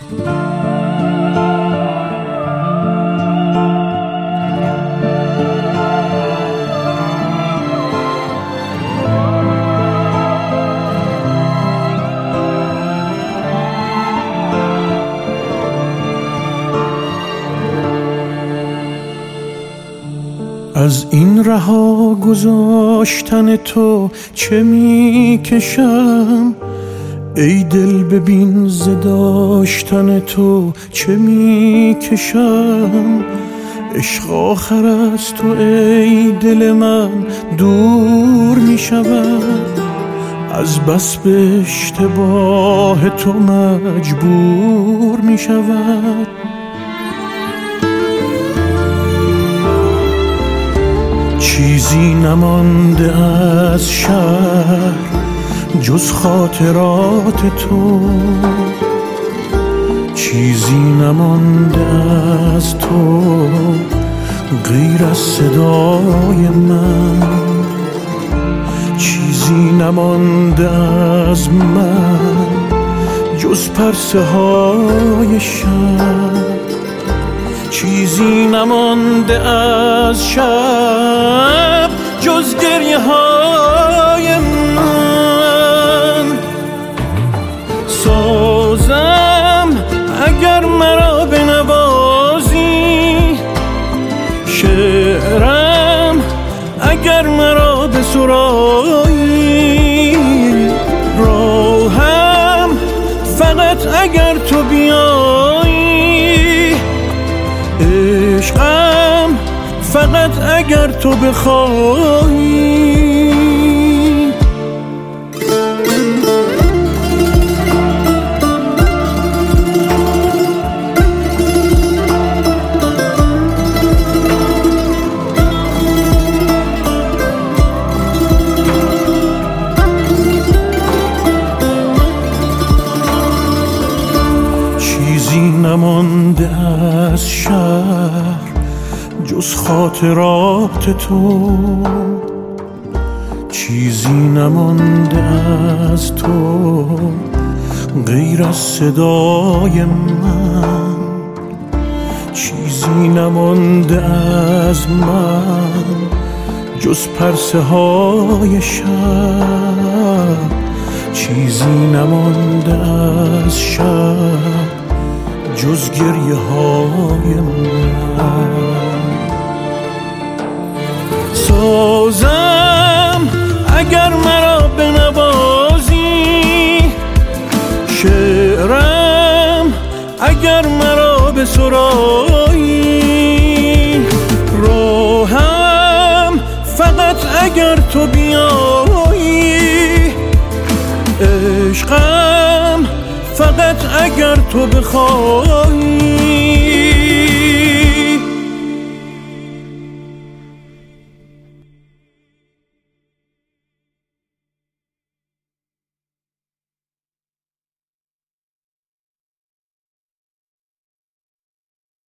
از این رها گذاشتن تو چه می کشم، ای دل ببین ز داشتن تو چه می کشم. عشق آخر از تو ای دل من دور می شود، از بس به اشتباه تو مجبور می شود. چیزی نمانده از شهر جز خاطرات تو، چیزی نمانده از تو غیر از صدای من، چیزی نمانده از من جز پرسه های شب، چیزی نمانده از شب جز گریه های من. سازم اگر مرا بنوازی، شعرم اگر مرا بسرایی، راهم فقط اگر تو بیایی، عشقم فقط اگر تو بخوایی. چیزی نمانده از شهر جز خاطرات تو، چیزی نمانده از تو غیر از صدای من، چیزی نمانده از من جز پرسه های شب، چیزی نمانده از شب جز گریه های من. سازم اگر مرا بنوازی، شعرم اگر مرا بسرایی، راهم فقط اگر تو بیایی، عشقم فقط اگر تو بخوایی.